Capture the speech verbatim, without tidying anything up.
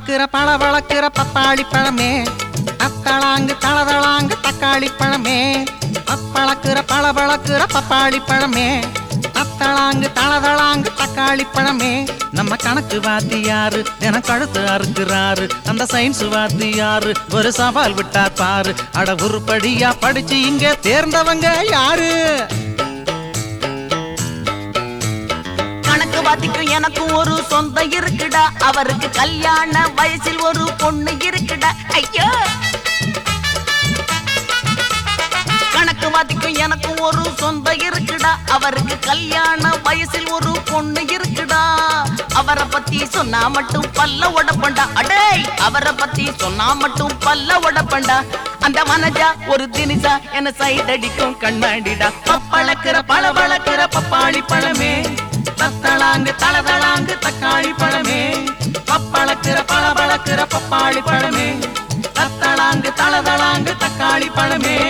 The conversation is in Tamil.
பப்பளக்குற பளபளக்குற பப்பாளி பழமே, அத்தளாங்கு தளதளாங்கு தக்காளி பழமே. பப்பளக்குற பளபளக்குற பப்பாளி பழமே, அத்தளாங்கு தளதளாங்கு தக்காளி பழமே. நம்ம கணக்கு வாத்தியாரு தினம் கழுத்து அறுக்கிறாரு, அந்த சயின்ஸ் வாத்தியாரு ஒரு சவால் விட்டா பாரு. அட உருப்படியா படிச்சு இங்க தேர்ந்தவங்க யாரு? கணக்கு வாத்திக்கும் எனக்கும் ஒரு சொந்தம் இருக்குடா, அவருக்கு கல்யாண வயசில் ஒரு பொண்ணு இருக்குடா. ஐயோ, கணக்கு வாத்திக்கும் எனக்கும் ஒரு சொந்தம் இருக்குடா, அவருக்கு கல்யாண வயசில் ஒரு பொண்ணு இருக்குடா. அவரை பத்தி சொன்னா மட்டும் பல்ல உடப்பண்டா, அடே அவரை பத்தி சொன்னா மட்டும் பல்ல உடப்பண்டா. அந்த மனஜா ஒரு தினிசா என்ன சைட் அடிக்கும் கண்ணாடிடா. பப்பளக்குற பளபளக்குற பப்பாளி பழமே, தத்தளாங்கு தளதளாங்கு தக்காளி பழமே. பப்பளக்குற பளபளக்குற பப்பாளி பழமே, தத்தளாங்கு தளதளாங்கு தக்காளி பழமே.